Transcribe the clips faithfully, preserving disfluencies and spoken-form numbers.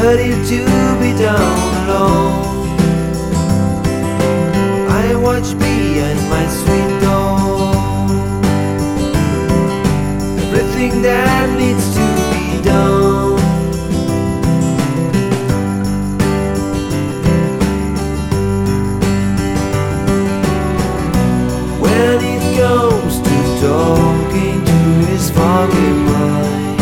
ready to be down low. I watch behind my sweet door, everything that needs to be done. When it comes to talking to his foggy mind,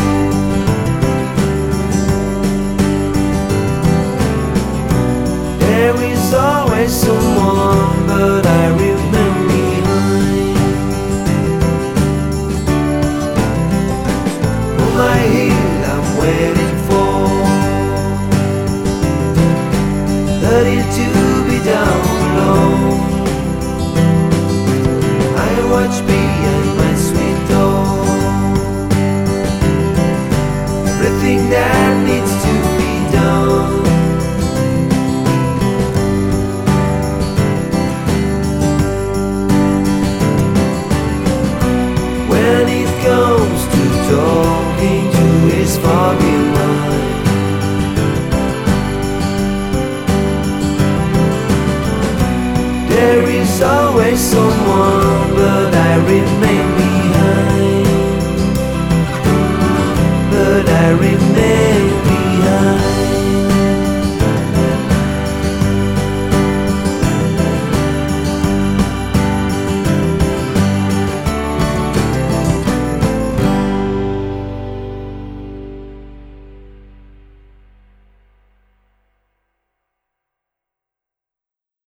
there is always someone, but I remain behind. On my hill I'm waiting for, ready to be down low. I watch behind my sweet door, everything that needs to be done. When it comes to talking to his foggy mind, there is always someone, but I remember